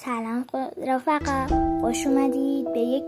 سلام رفقا، خوش اومدید به یک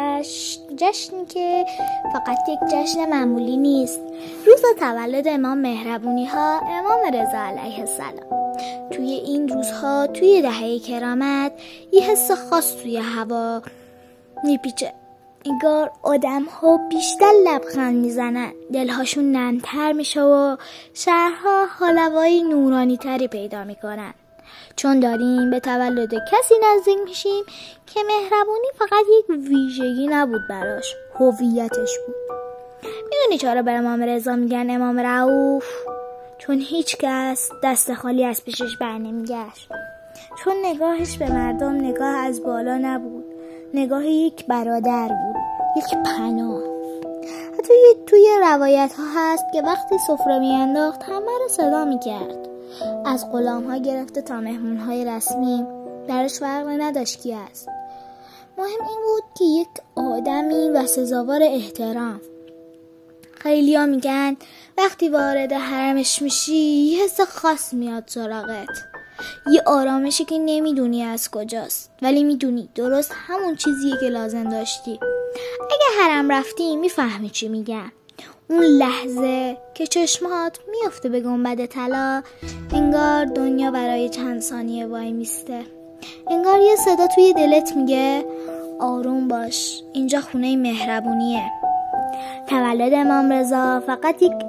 جشنی که فقط یک جشن معمولی نیست. روز تولد امام مهربونی ها، امام رضا علیه السلام. توی این روزها، توی دهه کرامت، یه حس خاص توی هوا میپیچه. انگار آدم ها بیشتر لبخند میزنن، دلهاشون نرم‌تر میشه و شهرها حالوایی نورانی تری پیدا میکنن، چون داریم به تولد کسی نزدیک میشیم که مهربونی فقط یک ویژگی نبود براش، هویتش بود. میدونی چرا به امام رضا میگن امام رؤوف؟ چون هیچ کس دست خالی از پیشش بر نمیگشت، چون نگاهش به مردم نگاه از بالا نبود، نگاه یک برادر بود، یک پناه. حتی توی روایت ها هست که وقتی سفره میانداخت همه رو صدا میکرد، از غلام ها گرفته تا مهمون های رسمی، درش فرق نداشت کی است. مهم این بود که یک آدمی و سزاوار احترام. خیلی ها میگن وقتی وارد حرمش میشی یه حس خاص میاد سراغت، یه آرامشی که نمیدونی از کجاست، ولی میدونی درست همون چیزیه که لازم داشتی. اگه حرم رفتی میفهمی چی میگم. اون لحظه که چشمات میافته به گنبد طلا، انگار دنیا برای چند ثانیه وای میسته. انگار یه صدا توی دلت میگه آروم باش، اینجا خونه مهربونیه. تولد امام رضا فقط یک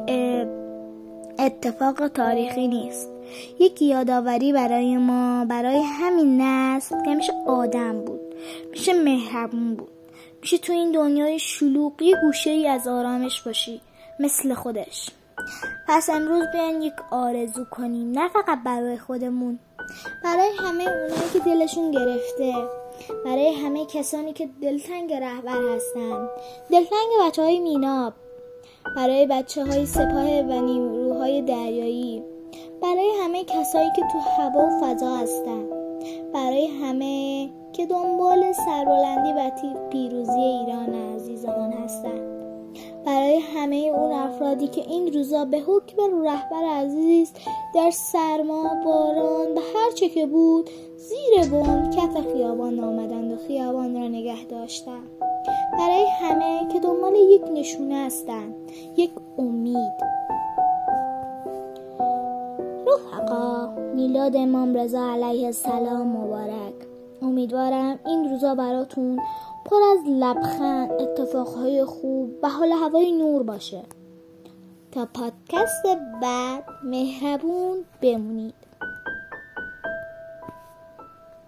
اتفاق تاریخی نیست، یک یادآوری برای ما، برای همین نسل که میشه آدم بود، میشه مهربون بود، میشه تو این دنیای شلوغ یه گوشه‌ای از آرامش باشی مثل خودش. پس امروز بیاین یک آرزو کنیم، نه فقط برای خودمون، برای همه اونایی که دلشون گرفته، برای همه کسانی که دلتنگ رهبر هستن، دلتنگ بچه‌های میناب، برای بچه‌های سپاه و نیروهای دریایی، برای همه کسایی که تو هوا و فضا هستن، برای همه که دنبال سربلندی و پیروزی ایران عزیزمان هستن، برای همه اون افرادی که این روزا به حکم رهبر عزیز در سرما، باران و هر چه که بود زیر بوم کف خیابان آمدند و خیابان را نگه داشتند، برای همه که دنبال یک نشونه هستند، یک امید. رفقا، میلاد امام رضا علیه السلام مبارک. امیدوارم این روزا براتون پر از لبخند، اتفاقهای خوب و حال هوای نور باشه. تا پادکست بعد مهربون بمونید.